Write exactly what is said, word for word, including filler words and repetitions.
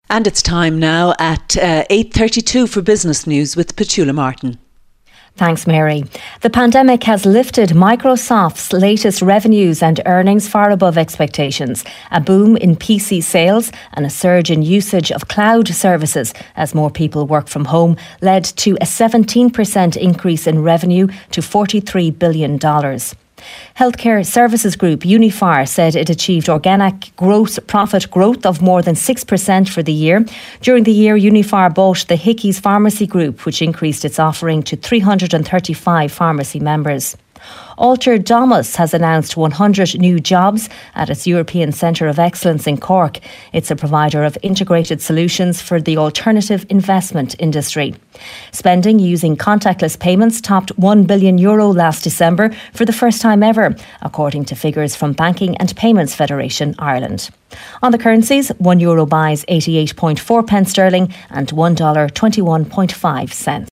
And it's time now at uh, eight thirty-two for Business News with Petula Martin. Thanks, Mary. The pandemic has lifted Microsoft's latest revenues and earnings far above expectations. A boom in P C sales and a surge in usage of cloud services as more people work from home led to a seventeen percent increase in revenue to forty-three billion dollars. Healthcare Services Group Uniphar said it achieved organic gross profit growth of more than six percent for the year. During the year, Uniphar bought the Hickey's Pharmacy Group, which increased its offering to three hundred thirty-five pharmacy members. Alter Domus has announced one hundred new jobs at its European Centre of Excellence in Cork. It's a provider of integrated solutions for the alternative investment industry. Spending using contactless payments topped one billion euro last December for the first time ever, according to figures from Banking and Payments Federation Ireland. On the currencies, one euro buys eighty-eight point four pence sterling and one dollar twenty-one point five cents.